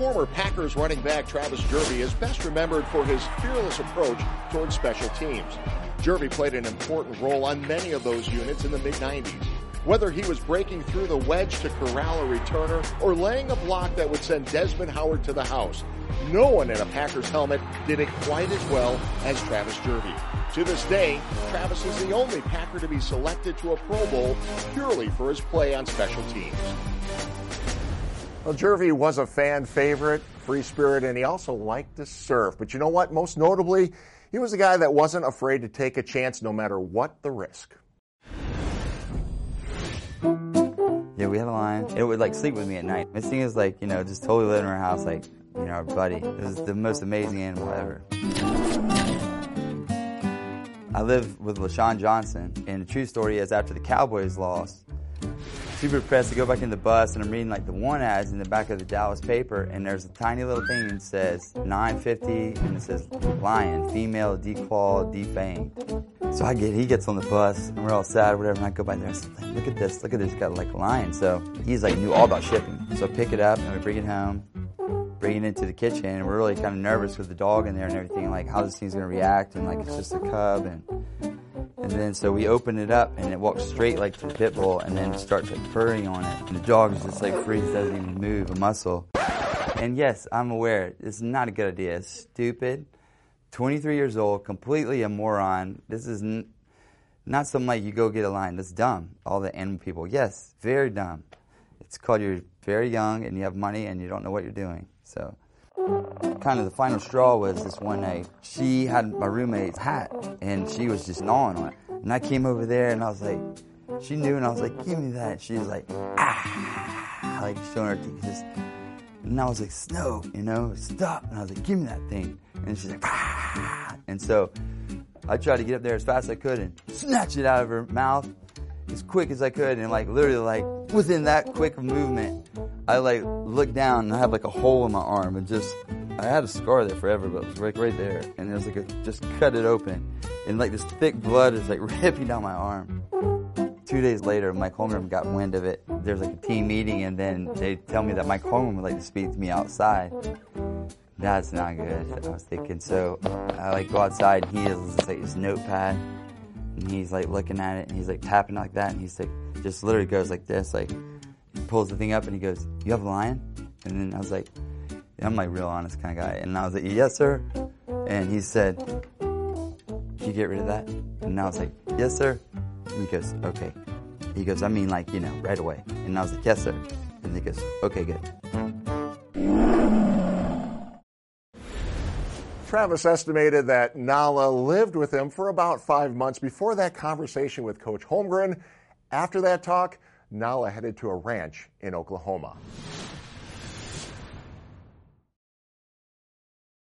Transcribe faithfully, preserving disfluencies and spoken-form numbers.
Former Packers running back Travis Jervey is best remembered for his fearless approach towards special teams. Jervey played an important role on many of those units in the mid nineties. Whether he was breaking through the wedge to corral a returner or laying a block that would send Desmond Howard to the house, no one in a Packers helmet did it quite as well as Travis Jervey. To this day, Travis is the only Packer to be selected to a Pro Bowl purely for his play on special teams. Well, Jervey was a fan favorite, free spirit, and he also liked to surf. But you know what? Most notably, he was a guy that wasn't afraid to take a chance no matter what the risk. Yeah, we had a lion. It would like sleep with me at night. This thing is like, you know, just totally living in our house like, you know, our buddy. This is the most amazing animal ever. I live with LaShawn Johnson, and the true story is after the Cowboys lost, super depressed to go back in the bus, and I'm reading like the one ads in the back of the Dallas paper, and there's a tiny little thing that says nine fifty, and it says lion, female, declawed, defanged. So I get, he gets on the bus, and we're all sad, whatever, and I go by there, and I said, look at this, look at this, got like a lion. So he's like, knew all about shipping. So I pick it up, and we bring it home, bring it into the kitchen, and we're really kind of nervous with the dog in there and everything, like how this thing's gonna react, and like it's just a cub, and and then so we open it up, and it walks straight like to the pit bull, and then starts like purring on it, and the dog is just like freeze, doesn't even move a muscle. And yes, I'm aware, it's not a good idea, it's stupid. twenty-three years old, completely a moron. This is n- not something like you go get a lion. That's dumb. All the animal people, yes, very dumb. It's called you're very young and you have money and you don't know what you're doing. So kind of the final straw was this one night. She had my roommate's hat and she was just gnawing on it. And I came over there and I was like, she knew, and I was like, give me that. She was like, ah, like showing her teeth. Just, and I was like, Snow, you know, stop. And I was like, give me that thing. And she's like, ah. And so I tried to get up there as fast as I could and snatch it out of her mouth as quick as I could. And like literally like within that quick of movement, I like looked down and I had like a hole in my arm, and just, I had a scar there forever, but it was like right there. And it was like, a, just cut it open. And like this thick blood is like ripping down my arm. Two days later, Mike Holmgren got wind of it. There's like a team meeting, and then they tell me that Mike Holmgren would like to speak to me outside. That's not good, I was thinking. So I like go outside, and he has like his notepad, and he's like looking at it, and he's like tapping like that, and he's like, just literally goes like this, like he pulls the thing up, and he goes, you have a lion? And then I was like, yeah, I'm like real honest kind of guy. And I was like, yes, sir. And he said, can you get rid of that? And I was like, yes, sir. And he goes, okay. He goes, I mean like, you know, right away. And I was like, yes, sir. And he goes, okay, good. Travis estimated that Nala lived with him for about five months before that conversation with Coach Holmgren. After that talk, Nala headed to a ranch in Oklahoma.